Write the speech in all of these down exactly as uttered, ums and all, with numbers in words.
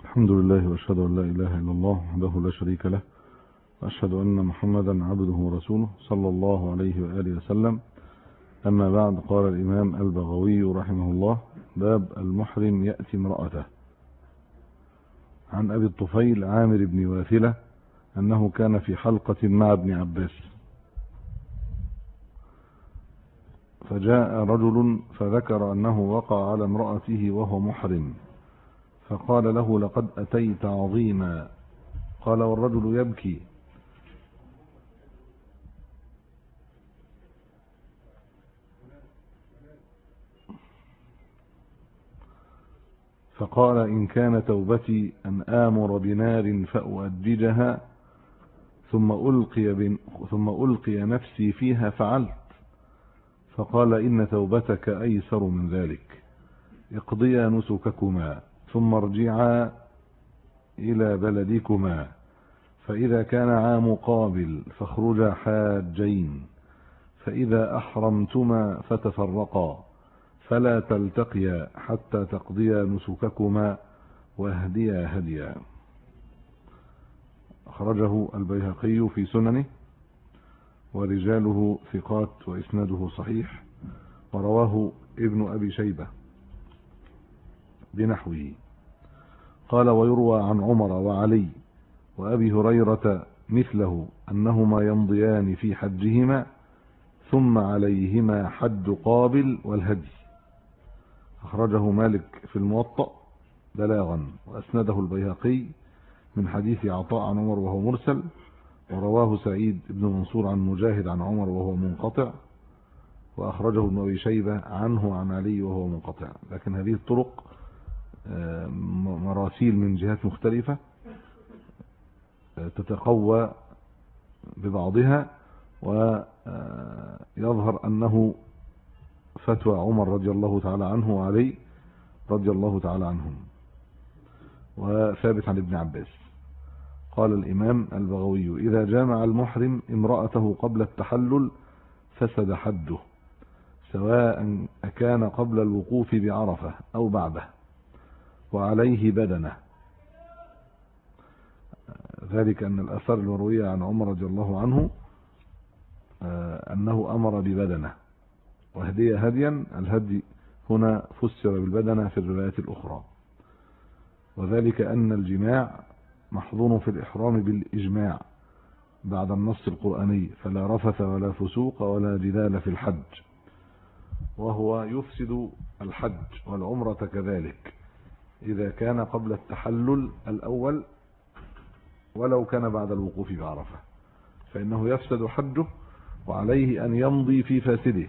الحمد لله وأشهد أن لا إله إلا الله وحده لا شريك له، وأشهد أن محمدا عبده ورسوله صلى الله عليه وآله وسلم. أما بعد، قال الإمام البغوي رحمه الله: باب المحرم يأتي امرأته. عن أبي الطفيل عامر بن واثلة أنه كان في حلقة مع ابن عباس، فجاء رجل فذكر أنه وقع على امرأته وهو محرم، فقال له: لقد أتيت عظيما. قال: والرجل يبكي. فقال: إن كان توبتي أن آمر بنار فأؤدجها ثم ألقي, بن ثم ألقي نفسي فيها فعلت. فقال: إن توبتك أيسر من ذلك، اقضيا نسككما ثم ارجعا إلى بلدكما، فإذا كان عام قابل فاخرجا حاجين، فإذا أحرمتما فتفرقا فلا تلتقيا حتى تقضيا نسككما واهديا هديا. أخرجه البيهقي في سننه، ورجاله ثقات وإسناده صحيح، ورواه ابن أبي شيبة بنحوه. قال: ويروى عن عمر وعلي وأبي هريرة مثله أنهما يمضيان في حجهما ثم عليهما حج قابل والهدي. أخرجه مالك في الموطأ بلاغا، وأسنده البيهقي من حديث عطاء عن عمر وهو مرسل، ورواه سعيد بن منصور عن مجاهد عن عمر وهو منقطع، وأخرجه ابن أبي شيبة عنه عن علي وهو منقطع. لكن هذه الطرق مراسيل من جهات مختلفة تتقوى ببعضها، ويظهر أنه فتوى عمر رضي الله تعالى عنه وعلي رضي الله تعالى عنهم، وثابت عن ابن عباس. قال الإمام البغوي: إذا جامع المحرم امرأته قبل التحلل فسد حده، سواء أكان قبل الوقوف بعرفة أو بعده، وعليه بدنه. ذلك أن الأثر المروية عن عمر رضي الله عنه أنه أمر ببدنه وهدي هديا. الهدي هنا فسر بالبدنة في الروايات الأخرى، وذلك أن الجماع محظور في الإحرام بالإجماع بعد النص القرآني: فلا رفث ولا فسوق ولا جدال في الحج، وهو يفسد الحج والعمرة كذلك إذا كان قبل التحلل الأول ولو كان بعد الوقوف بعرفة، فإنه يفسد حجه وعليه أن يمضي في فاسده.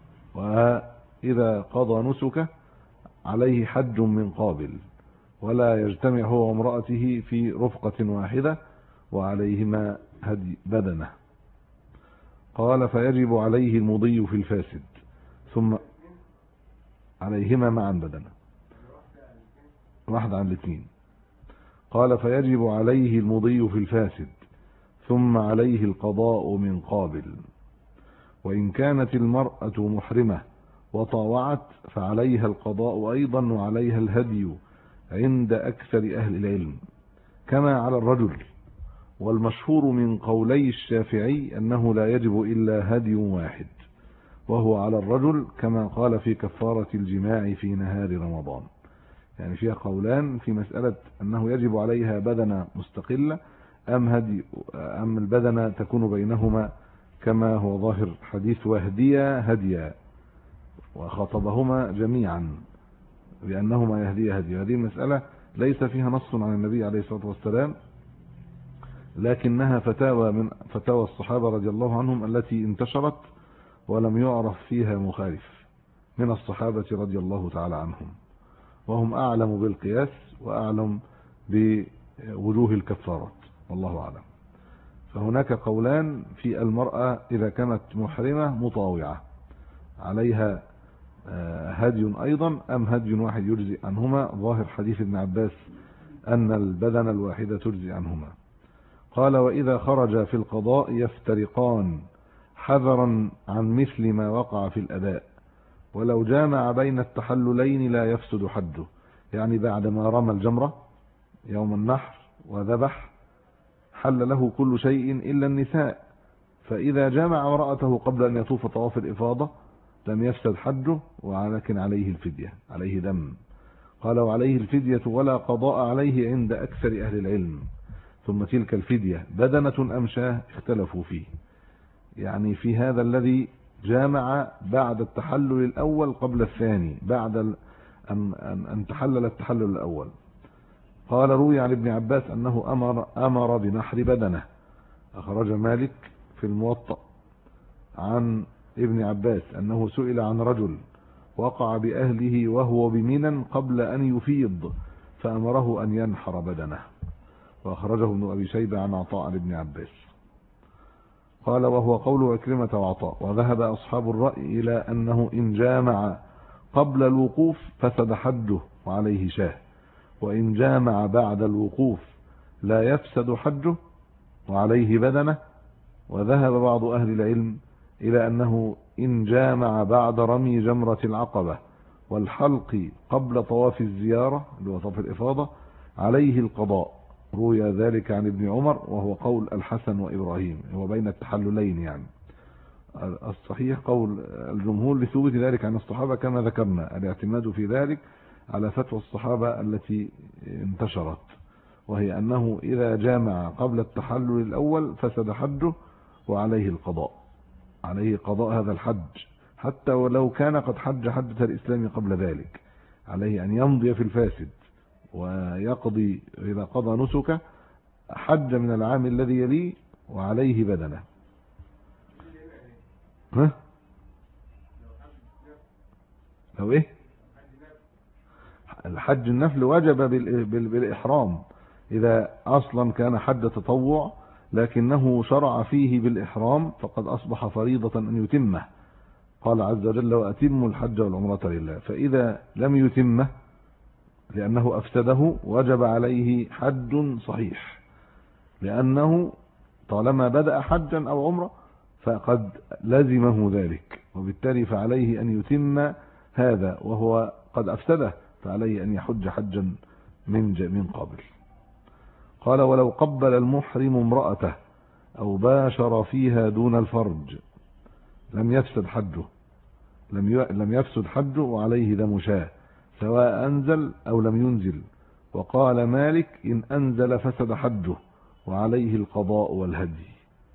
وإذا قضى نسكه عليه حج من قابل، ولا يجتمع هو وامرأته في رفقة واحدة، وعليهما هدي بدنه. قال: فيجب عليه المضي في الفاسد ثم عليهما معا بدنه، واحد عن الاثنين. قال: فيجب عليه المضي في الفاسد ثم عليه القضاء من قابل. وإن كانت المرأة محرمة وطاوعت فعليها القضاء أيضا، وعليها الهدي عند أكثر أهل العلم كما على الرجل. والمشهور من قولي الشافعي أنه لا يجب إلا هدي واحد، وهو على الرجل كما قال في كفارة الجماع في نهار رمضان. يعني فيها قولان في مسألة أنه يجب عليها بدنة مستقلة أم هدي أم البدنة تكون بينهما، كما هو ظاهر حديث وهديا هديا، وخاطبهما جميعا بأنهما يهديا هديا. هذه المسألة ليس فيها نص عن النبي عليه الصلاة والسلام، لكنها فتاوى من فتاوى الصحابة رضي الله عنهم التي انتشرت ولم يعرف فيها مخالف من الصحابة رضي الله تعالى عنهم، وهم أعلم بالقياس وأعلم بوجوه الكفارات، والله أعلم. فهناك قولان في المرأة إذا كانت محرمة مطاوعة عليها هدي أيضا أم هدي واحد يجزي عنهما. ظاهر حديث ابن عباس أن البدن الواحدة تجزي عنهما. قال: وإذا خرج في القضاء يفترقان حذرا عن مثل ما وقع في الأداء، ولو جامع بين التحللين لا يفسد حده. يعني بعد ما رمى الجمرة يوم النحر وذبح حل له كل شيء إلا النساء، فإذا جامع امرأته قبل أن يطوف طواف الإفاضة لم يفسد حجه، ولكن عليه الفدية، عليه دم. قال وعليه الفدية ولا قضاء عليه عند أكثر أهل العلم. ثم تلك الفدية بدنة أم شاه اختلفوا فيه، يعني في هذا الذي جامع بعد التحلل الأول قبل الثاني، بعد أن أن تحلل التحلل الأول. قال روي عن ابن عباس أنه أمر أمر بنحر بدنه، أخرج مالك في الموطأ عن ابن عباس أنه سئل عن رجل وقع بأهله وهو بمنى قبل أن يفيض فأمره أن ينحر بدنه، وأخرجه ابن أبي شيبة عن عطاء عن ابن عباس. قال وهو قول عكرمة وعطاء. وذهب أصحاب الرأي إلى أنه إن جامع قبل الوقوف فسد حجه وعليه شاه، وإن جامع بعد الوقوف لا يفسد حجه وعليه بدنه. وذهب بعض أهل العلم إلى أنه إن جامع بعد رمي جمرة العقبة والحلق قبل طواف الزيارة اللي هو طواف الإفاضة عليه القضاء. روي ذلك عن ابن عمر وهو قول الحسن وإبراهيم، هو بين التحللين يعني. الصحيح قول الجمهور لثبوت ذلك عن الصحابة كما ذكرنا، الاعتماد في ذلك على فتوى الصحابة التي انتشرت، وهي أنه إذا جامع قبل التحلل الأول فسد حجه وعليه القضاء، عليه قضاء هذا الحج حتى ولو كان قد حج حجة الإسلام قبل ذلك، عليه أن يمضي في الفاسد ويقضي إذا قضى نسكه حج من العام الذي يليه وعليه بدنه. ها؟ لو ايه الحج النفل وجب بالإحرام، إذا أصلا كان حج تطوع لكنه شرع فيه بالإحرام فقد أصبح فريضة أن يتمه. قال عز وجل وأتموا الحج والعمرة لله، فإذا لم يتمه لأنه أفسده وجب عليه حج صحيح، لأنه طالما بدأ حجا أو عمرة فقد لزمه ذلك، وبالتالي فعليه أن يتم هذا، وهو قد أفسده فعليه أن يحج حجا من من قبل. قال ولو قبل المحرم امرأته أو باشر فيها دون الفرج لم يفسد حجه، لم لم يفسد حجه وعليه دم شاه سواء أنزل أو لم ينزل. وقال مالك إن أنزل فسد حجه وعليه القضاء والهدي،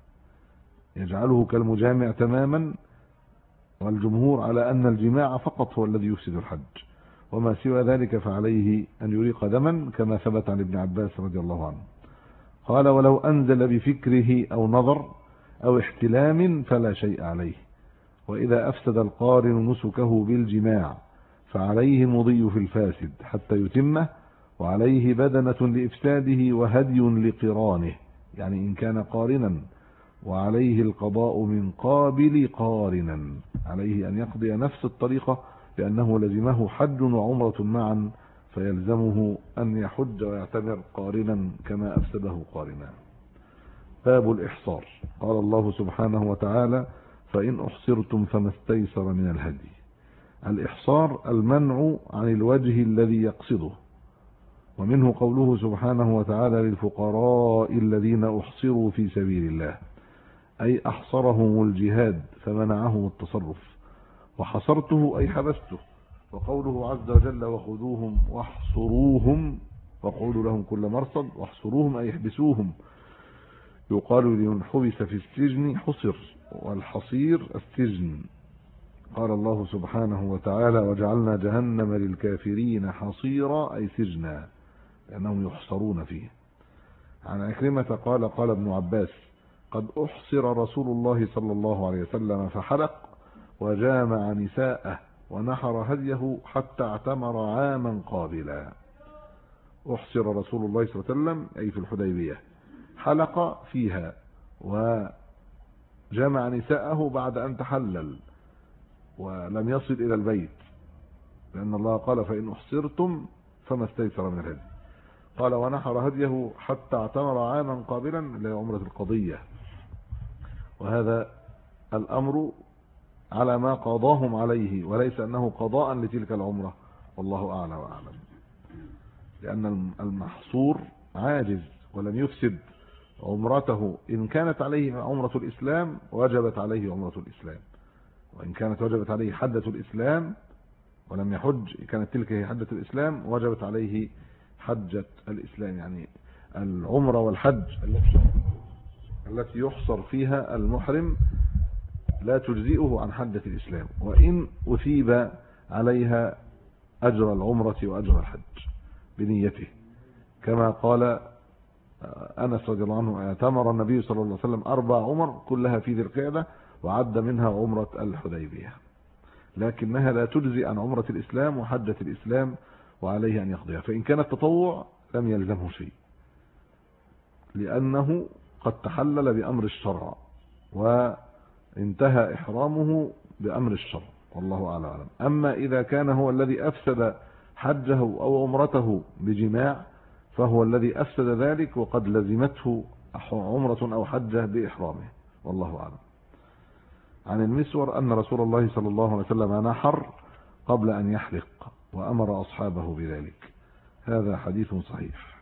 يجعله كالمجامع تماما. والجمهور على أن الجماع فقط هو الذي يفسد الحج، وما سوى ذلك فعليه أن يريق دما كما ثبت عن ابن عباس رضي الله عنه. قال ولو أنزل بفكره أو نظر أو احتلام فلا شيء عليه. وإذا أفسد القارن نسكه بالجماع فعليه المضي في الفاسد حتى يتمه، وعليه بدنة لإفساده وهدي لقرانه، يعني إن كان قارنا، وعليه القضاء من قابل قارنا، عليه أن يقضي نفس الطريقة لأنه لزمه حج وعمرة معا، فيلزمه أن يحج ويعتمر قارنا كما أفسده قارنا. باب الإحصار. قال الله سبحانه وتعالى فإن أحصرتم فما استيسر من الهدي. الإحصار المنع عن الوجه الذي يقصده، ومنه قوله سبحانه وتعالى للفقراء الذين أحصروا في سبيل الله، أي أحصرهم الجهاد فمنعهم التصرف، وحصرته أي حبسته. وقوله عز وجل وخذوهم واحصروهم وقولوا لهم كل مرصد، واحصروهم أي احبسوهم. يقال لمن حبس في السجن حصر، والحصير السجن. قال الله سبحانه وتعالى وجعلنا جهنم للكافرين حصيرا أي سجنا، لأنهم يحصرون فيه. عن عكرمة قال قال ابن عباس قد أحصر رسول الله صلى الله عليه وسلم فحلق وجامع نساءه ونحر هديه حتى اعتمر عاما قابلا. أحصر رسول الله صلى الله عليه وسلم أي في الحديبية، حلق فيها وجمع نساءه بعد أن تحلل ولم يصل إلى البيت، لأن الله قال فإن أحصرتم فما استيسر من الهدي. قال ونحر هديه حتى اعتمر عاما قابلا لعمرة القضية، وهذا الأمر على ما قضاهم عليه وليس أنه قضاء لتلك العمرة، والله أعلى وأعلم. لأن المحصور عاجز ولم يفسد عمرته. إن كانت عليه عمرة الإسلام وجبت عليه عمرة الإسلام، وإن كانت وجبت عليه حجة الإسلام ولم يحج كانت تلك هي حجة الإسلام وجبت عليه حجة الإسلام. يعني العمرة والحج التي يحصر فيها المحرم لا تجزئه عن حجة الإسلام، وإن أثيب عليها أجر العمرة وأجر الحج بنيته، كما قال أنس رضي الله عنه: اعتمر النبي صلى الله عليه وسلم أربع عمر كلها في ذي القعدة وعد منها عمرة الحديبية، لكنها لا تجزي عن عمرة الإسلام وحجة الإسلام، وعليه أن يقضيها. فإن كانت تطوع لم يلزمه شيء، لأنه قد تحلل بأمر الشرع وانتهى إحرامه بأمر الشرع، والله أعلم. أما إذا كان هو الذي أفسد حجه أو عمرته بجماع فهو الذي أفسد ذلك، وقد لزمته عمرة أو حجة بإحرامه، والله أعلم. عن المسور أن رسول الله صلى الله عليه وسلم نحر قبل أن يحلق وأمر أصحابه بذلك. هذا حديث صحيح،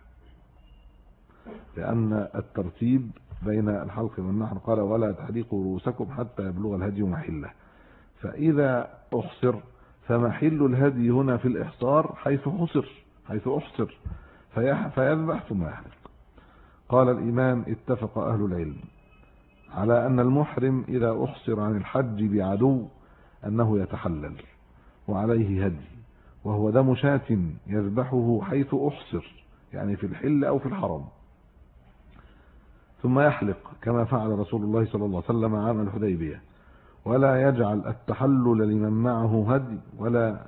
لأن الترتيب بين الحلق والنحر قال: ولا تحلقوا رؤوسكم حتى يبلغ الهدي محله. فإذا أحصر فمحل الهدي هنا في الإحصار حيث حصر حيث أحصر فيذبح ثم يحلق. قال الإمام: اتفق أهل العلم على أن المحرم إذا أحصر عن الحج بعدو أنه يتحلل وعليه هدي، وهو دم شاة يذبحه حيث أحصر، يعني في الحل أو في الحرم، ثم يحلق كما فعل رسول الله صلى الله عليه وسلم عام الحديبية. ولا يجعل التحلل لمن معه هدي ولا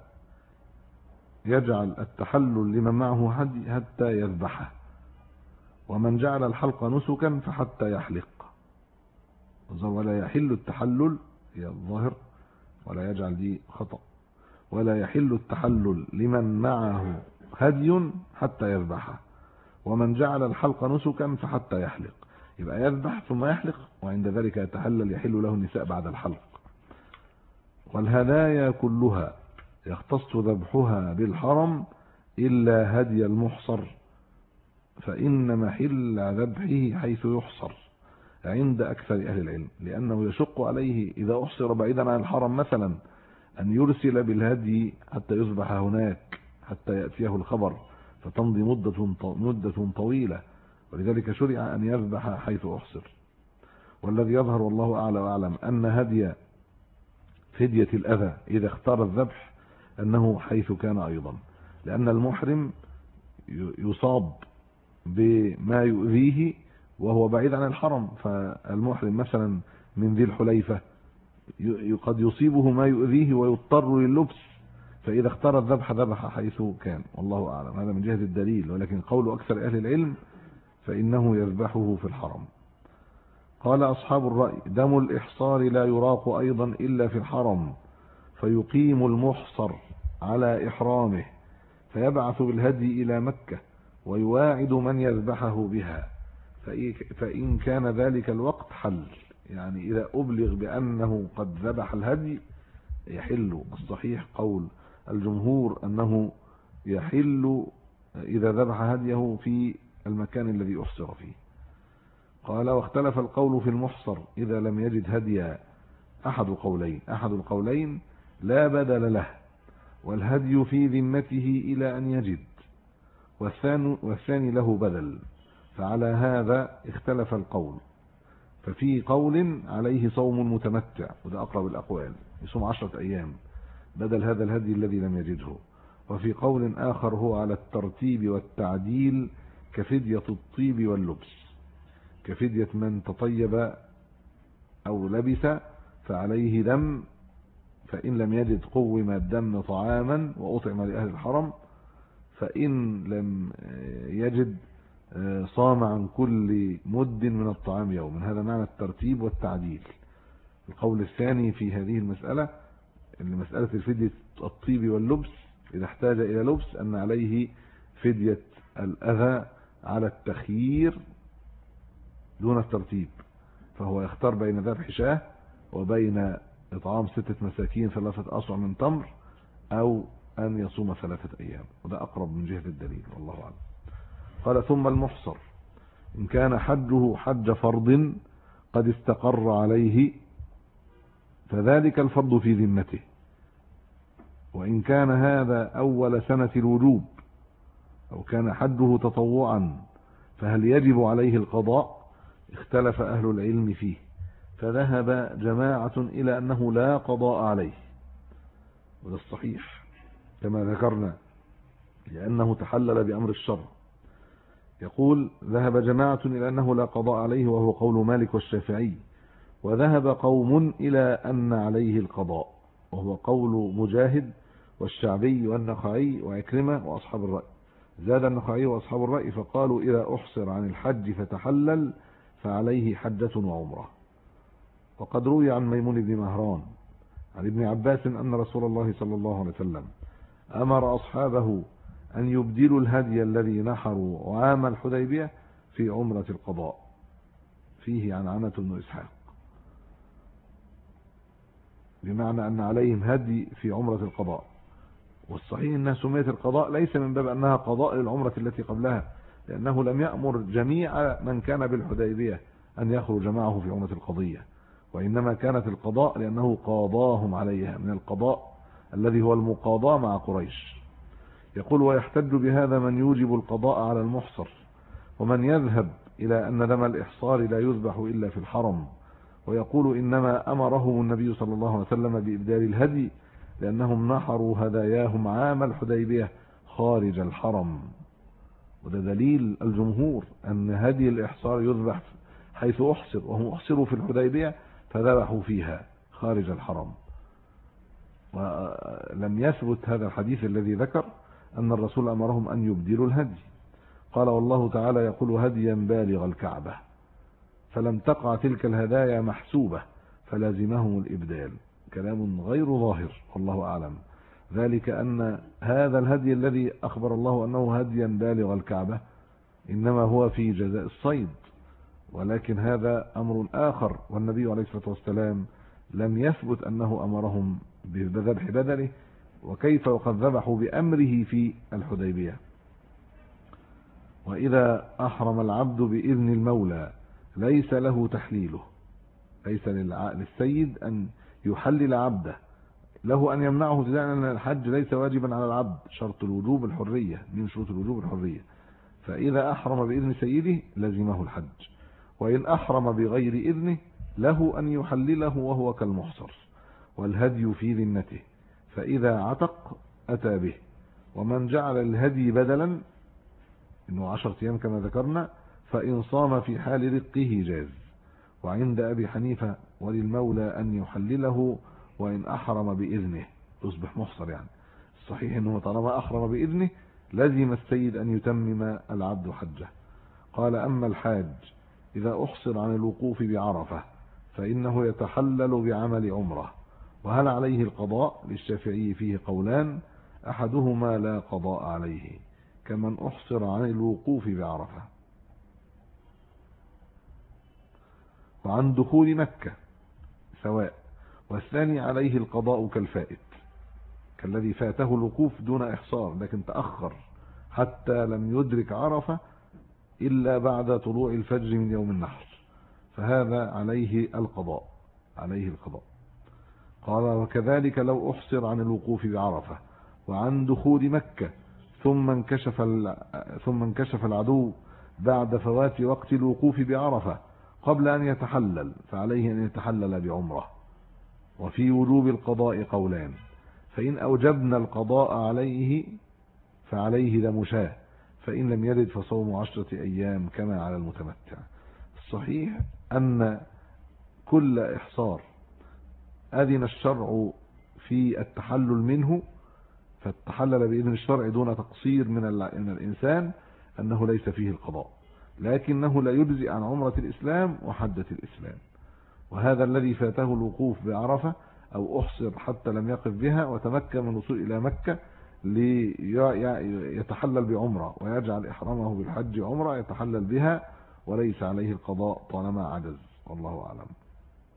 يجعل التحلل لمن معه هدي حتى يذبحه. ومن جعل الحلق نسكا فحتى يحلق. ولا يحل التحلل، هي الظاهر، ولا يجعل دي خطأ، ولا يحل التحلل لمن معه هدي حتى يذبحه. ومن جعل الحلق نسكا فحتى يحلق، يبقى يذبح ثم يحلق، وعند ذلك يتحلل يحل له النساء بعد الحلق. والهدايا كلها يختص ذبحها بالحرم إلا هدي المحصر، فإن محل ذبحه حيث يحصر عند أكثر أهل العلم، لأنه يشق عليه إذا أحصر بعيدا عن الحرم مثلا أن يرسل بالهدي حتى يذبح هناك حتى يأتيه الخبر، فتمضي مدة مدة طويلة، ولذلك شرع أن يذبح حيث أحصر. والذي يظهر والله أعلى وأعلم أن هدي فدية الأذى إذا اختار الذبح أنه حيث كان أيضا، لأن المحرم يصاب بما يؤذيه وهو بعيد عن الحرم. فالمحرم مثلا من ذي الحليفة قد يصيبه ما يؤذيه ويضطر لللبس، فإذا اختار الذبح ذبح حيث كان، والله أعلم. هذا من جهة الدليل، ولكن قول أكثر أهل العلم فإنه يذبحه في الحرم. قال أصحاب الرأي: دم الإحصار لا يراق أيضا إلا في الحرم، فيقيم المحصر على إحرامه فيبعث بالهدي إلى مكة ويواعد من يذبحه بها، فإن كان ذلك الوقت حل، يعني إذا أبلغ بأنه قد ذبح الهدي يحل. الصحيح قول الجمهور أنه يحل إذا ذبح هديه في المكان الذي أحصر فيه. قال: واختلف القول في المحصر إذا لم يجد هديا. أحد قولين أحد القولين لا بدل له، والهدي في ذمته إلى أن يجد، والثاني, والثاني له بدل. فعلى هذا اختلف القول، ففي قول عليه صوم متمتع، وده أقرب الأقوال، يصوم عشرة أيام بدل هذا الهدي الذي لم يجده. وفي قول آخر هو على الترتيب والتعديل كفدية الطيب واللبس، كفدية من تطيب أو لبس فعليه دم، فإن لم يجد قوم الدم طعاما وأطعم لأهل الحرم، فإن لم يجد صام عن كل مد من الطعام يوما. هذا معنى الترتيب والتعديل. القول الثاني في هذه المسألة اللي مسألة الفدية الطيب واللبس إذا احتاج إلى لبس أن عليه فدية الأذى على التخيير دون الترتيب، فهو يختار بين ذبح شاه وبين إطعام ستة مساكين ثلاثة أصع من تمر، أو أن يصوم ثلاثة أيام، وده أقرب من جهة الدليل والله أعلم. قال ثم المحصر إن كان حجه حج فرض قد استقر عليه فذلك الفرض في ذمته، وإن كان هذا أول سنة الوجوب أو كان حجه تطوعا فهل يجب عليه القضاء؟ اختلف أهل العلم فيه، فذهب جماعة إلى أنه لا قضاء عليه، وده الصحيح كما ذكرنا لأنه تحلل بأمر الشرع. يقول ذهب جماعة إلى أنه لا قضاء عليه وهو قول مالك والشافعي، وذهب قوم إلى أن عليه القضاء وهو قول مجاهد والشعبي والنخعي وعكرمة وأصحاب الرأي. زاد النخعي وأصحاب الرأي فقالوا إذا أحصر عن الحج فتحلل فعليه حجة وعمرة. وقد روي عن ميمون بن مهران عن ابن عباس أن رسول الله صلى الله عليه وسلم أمر أصحابه أن يبدلوا الهدي الذي نحروا عام الحديبية في عمرة القضاء. فيه عن عنة بن إسحاق، بمعنى أن عليهم هدي في عمرة القضاء. والصحيح أنها سميت القضاء ليس من باب أنها قضاء للعمرة التي قبلها، لأنه لم يأمر جميع من كان بالحديبية أن يخرج معه في عمرة القضية، وإنما كانت القضاء لأنه قاضاهم عليها من القضاء الذي هو المقاضاة مع قريش. يقول ويحتج بهذا من يوجب القضاء على المحصر، ومن يذهب إلى أن دم الإحصار لا يذبح إلا في الحرم، ويقول إنما أمرهم النبي صلى الله عليه وسلم بإبدال الهدي لأنهم نحروا هداياهم عام الحديبية خارج الحرم. وده دليل الجمهور أن هدي الإحصار يذبح حيث أحصر، وهم أحصروا في الحديبية فذبحوا فيها خارج الحرم. ولم يثبت هذا الحديث الذي ذكر أن الرسول أمرهم أن يبدلوا الهدي. قال والله تعالى يقول هديا بالغ الكعبة، فلم تقع تلك الهدايا محسوبة فلازمهم الإبدال. كلام غير ظاهر والله أعلم، ذلك أن هذا الهدي الذي أخبر الله أنه هديا بالغ الكعبة إنما هو في جزاء الصيد، ولكن هذا أمر آخر، والنبي عليه الصلاة والسلام لم يثبت أنه أمرهم بذبح بدنه، وكيف وقد ذبحوا بأمره في الحديبية. وإذا أحرم العبد بإذن المولى ليس له تحليله، ليس للسيد أن يحلل عبده، له أن يمنعه ابتداء أن الحج ليس واجبا على العبد، شرط الوجوب الحرية، من شروط الوجوب الحرية. فإذا أحرم بإذن سيده لزمه الحج، وإن أحرم بغير إذنه له أن يحلله وهو كالمحصر، والهدي في ذمته، فإذا عتق أتى به. ومن جعل الهدي بدلا إنه عشرة أيام كما ذكرنا فإن صام في حال رقه جاز. وعند أبي حنيفة وللمولى أن يحلله وإن أحرم بإذنه يصبح محصر، يعني الصحيح أنه طالما أحرم بإذنه لازم السيد أن يتمم العبد حجه. قال أما الحاج إذا أحصر عن الوقوف بعرفة فإنه يتحلل بعمل عمره، وهل عليه القضاء؟ للشافعي فيه قولان، أحدهما لا قضاء عليه كمن أحصر عن الوقوف بعرفة. وعن دخول مكة سواء، والثاني عليه القضاء كالفائت، كالذي فاته الوقوف دون إحصار لكن تأخر حتى لم يدرك عرفة إلا بعد طلوع الفجر من يوم النحر، فهذا عليه القضاء عليه القضاء قال وكذلك لو أحصر عن الوقوف بعرفة وعن دخول مكة ثم انكشف ثم انكشف العدو بعد فوات وقت الوقوف بعرفة قبل أن يتحلل فعليه أن يتحلل بعمره. وفي وجوب القضاء قولان، فإن أوجبنا القضاء عليه فعليه دم شاه، فإن لم يرد فصوم عشرة أيام كما على المتمتع. الصحيح أن كل إحصار أذن الشرع في التحلل منه فالتحلل بإذن الشرع دون تقصير من الإنسان أنه ليس فيه القضاء، لكنه لا يجزئ عن عمرة الإسلام وحجة الإسلام. وهذا الذي فاته الوقوف بعرفة أو أحصر حتى لم يقف بها وتمكن من الوصول إلى مكة ليتحلل بعمرة ويجعل إحرامه بالحج عمرة يتحلل بها وليس عليه القضاء طالما عجز، والله أعلم.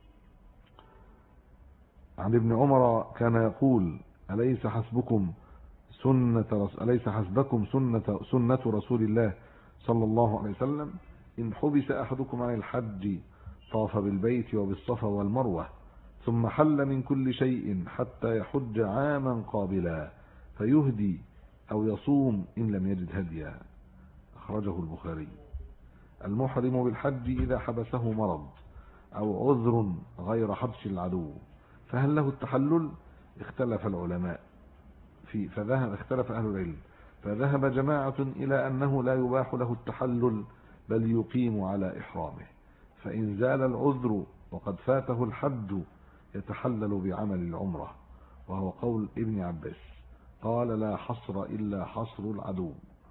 عن ابن عمر كان يقول أليس حسبكم سنة أليس حسبكم سنة, سنة رسول الله صلى الله عليه وسلم إن حبس أحدكم عن الحج طاف بالبيت وبالصفا والمروة ثم حل من كل شيء حتى يحج عاما قابلا فيهدي أو يصوم إن لم يجد هديا. أخرجه البخاري. المحرم بالحج إذا حبسه مرض أو عذر غير حبس العدو فهل له التحلل؟ اختلف العلماء في فذهب اختلف أهل العلم فذهب جماعة إلى أنه لا يباح له التحلل بل يقيم على إحرامه، فإن زال العذر وقد فاته الحج يتحلل بعمل العمرة، وهو قول ابن عباس قال لا حصر إلا حصر العدو،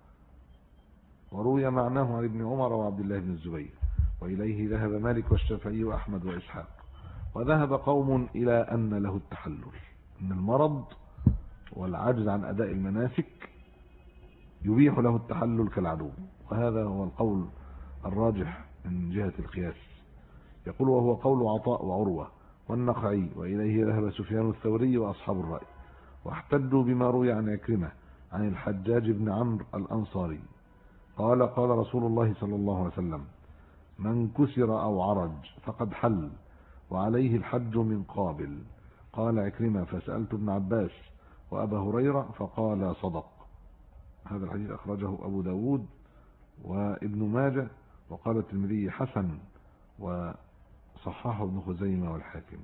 وروي معناه عن ابن عمر وعبد الله بن الزبير، وإليه ذهب مالك والشافعي وأحمد وإسحاق. وذهب قوم إلى أن له التحلل، أن المرض والعجز عن أداء المناسك يبيح له التحلل كالعدو، وهذا هو القول الراجح من جهة القياس. يقول وهو قول عطاء وعروة والنخعي، وإليه ذهب سفيان الثوري وأصحاب الرأي، واحتجوا بما روي عن عكرمة عن الحجاج بن عمرو الأنصاري قال قال رسول الله صلى الله عليه وسلم من كسر أو عرج فقد حل وعليه الحج من قابل. قال عكرمة فسألت ابن عباس وأبا هريرة فقال صدق. هذا الحديث أخرجه أبو داود وابن ماجه، وقال الترمذي حسن وصححه ابن خزيمة والحاكم.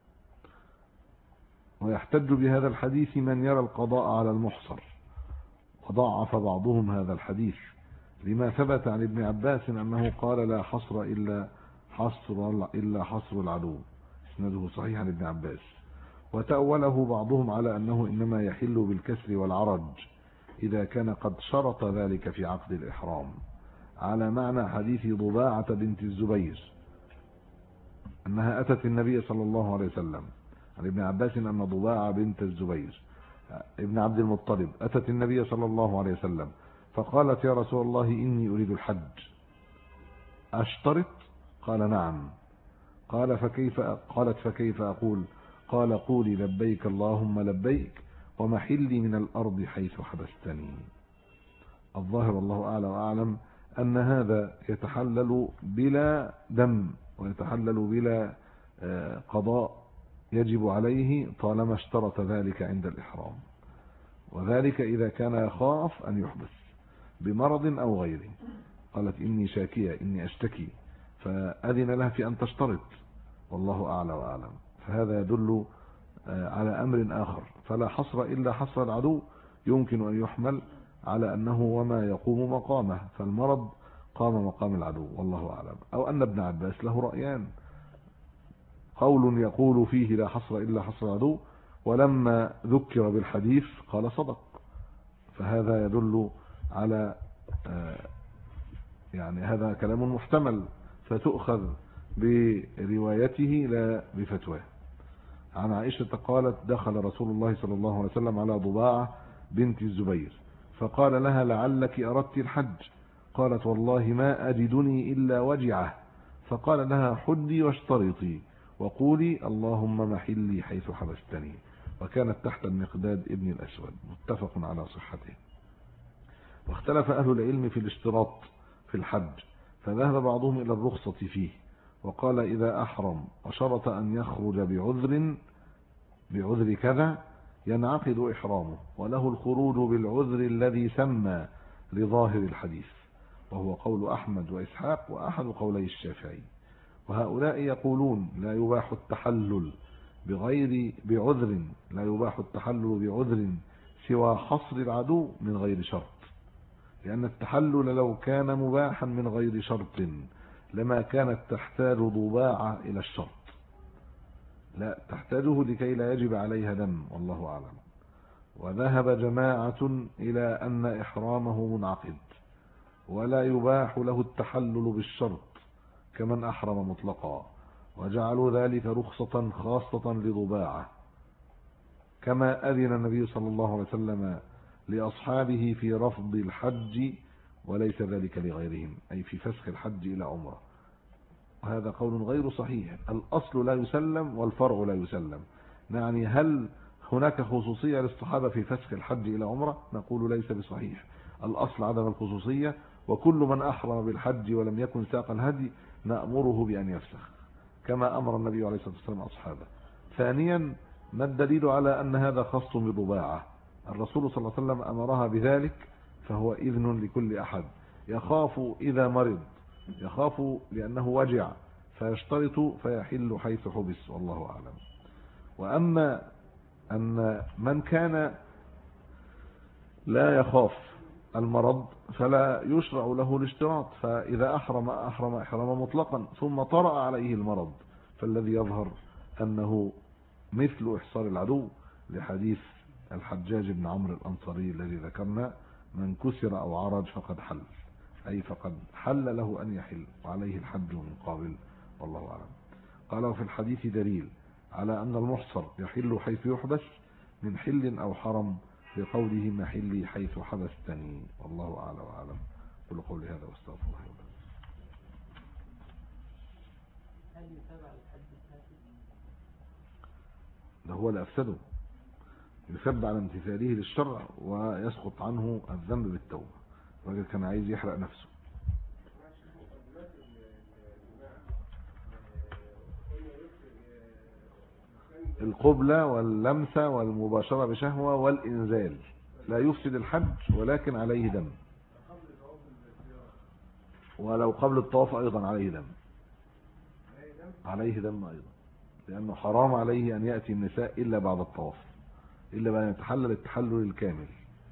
ويحتج بهذا الحديث من يرى القضاء على المحصر، وضعف بعضهم هذا الحديث لما ثبت عن ابن عباس أنه قال لا حصر إلا حصر إلا حصر العدو، اسناده صحيح عن ابن عباس. وتأوله بعضهم على أنه إنما يحل بالكسر والعرج إذا كان قد شرط ذلك في عقد الإحرام، على معنى حديث ضباعة بنت الزبير أنها أتت النبي صلى الله عليه وسلم، عن ابن عباس أن ضباعة بنت الزبير ابن عبد المطلب أتت النبي صلى الله عليه وسلم فقالت يا رسول الله إني أريد الحج أشترط؟ قال نعم. قال فكيف قالت فكيف أقول؟ قال قولي لبيك اللهم لبيك ومحلي من الأرض حيث حبستني. الظاهر الله أعلى وأعلم أن هذا يتحلل بلا دم ويتحلل بلا قضاء يجب عليه طالما اشترط ذلك عند الإحرام، وذلك إذا كان يخاف أن يحبس بمرض أو غيره. قالت إني شاكية إني أشتكي فأذن لها في أن تشترط، والله أعلى وأعلم. فهذا يدل على أمر آخر، فلا حصر إلا حصر العدو يمكن أن يحمل على أنه وما يقوم مقامه، فالمرض قام مقام العدو والله أعلم. أو أن ابن عباس له رأيان، قول يقول فيه لا حصر إلا حصر العدو، ولما ذكر بالحديث قال صدق، فهذا يدل على يعني هذا كلام محتمل فتؤخذ بروايته لا بفتواه. عن عائشة قالت دخل رسول الله صلى الله عليه وسلم على ضباعة بنت الزبير فقال لها لعلك أردت الحج؟ قالت والله ما أجدني إلا وجعه. فقال لها حدي واشترطي وقولي اللهم محلي حيث حبستني، وكانت تحت المقداد ابن الأسود، متفق على صحته. واختلف أهل العلم في الاشتراط في الحج، فذهب بعضهم إلى الرخصة فيه وقال إذا أحرم وشرط أن يخرج بعذر بعذر كذا ينعقد إحرامه وله الخروج بالعذر الذي سمى لظاهر الحديث، وهو قول أحمد وإسحاق وأحد قولي الشافعي. وهؤلاء يقولون لا يباح التحلل بغير بعذر لا يباح التحلل بعذر سوى حصر العدو من غير شرط، لأن التحلل لو كان مباحا من غير شرط لما كانت تحتاج ضباعة إلى الشرط، لا تحتاجه لكي لا يجب عليها دم، والله أعلم. وذهب جماعة إلى أن إحرامه منعقد ولا يباح له التحلل بالشرط كمن أحرم مطلقا، وجعلوا ذلك رخصة خاصة لضباعة، كما أذن النبي صلى الله عليه وسلم لأصحابه في رفض الحج وليس ذلك لغيرهم، أي في فسخ الحج إلى عمره. وهذا قول غير صحيح، الأصل لا يسلم والفرع لا يسلم، يعني هل هناك خصوصية للصحابة في فسخ الحج إلى عمرة؟ نقول ليس بصحيح. الأصل عدم الخصوصية، وكل من أحرم بالحج ولم يكن ساق الهدي نأمره بأن يفسخ كما أمر النبي عليه الصلاة والسلام أصحابه. ثانيا، ما الدليل على أن هذا خاص بضباعة؟ الرسول صلى الله عليه وسلم أمرها بذلك، فهو إذن لكل أحد يخاف إذا مرض، يخاف لأنه وجع فيشترط فيحل حيث حبس، والله أعلم. وأما أن من كان لا يخاف المرض فلا يشرع له الاشتراط، فإذا أحرم أحرم إحراما مطلقا ثم طرأ عليه المرض، فالذي يظهر أنه مثل إحصار العدو، لحديث الحجاج بن عمرو الأنصاري الذي ذكرنا: من كسر أو عرج فقد حل، أي فقد حل له أن يحل وعليه الحج من قابل، والله أعلم. قال: وفي الحديث دليل على أن المحصر يحل حيث يحبس من حل أو حرم، لقوله محلي حيث حبستني، والله أعلى وأعلم. قل قولي هذا واستغفر الله لي. هل يتابع الحج الفاسد؟ ده هو اللي أفسده، يثب على امتثاله للشرع ويسقط عنه الذنب بالتوبة. الراجل كان عايز يحرق نفسه. القبلة واللمسة والمباشرة بشهوة والإنزال لا يفسد الحج، ولكن عليه دم، ولو قبل الطواف أيضا عليه دم، عليه دم أيضا، لأنه حرام عليه أن يأتي النساء إلا بعد الطواف، إلا بأن يتحلل التحلل الكامل.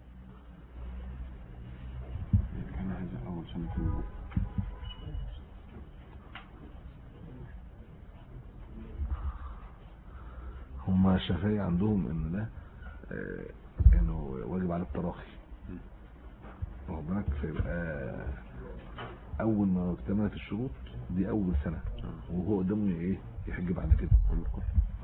هم الشافعية عندهم ان ده آه انه واجب على التراخي، ربنا فيبقى اول ما اكتملت الشروط دي اول سنة، وهو قدامه ايه يحج بعد كده.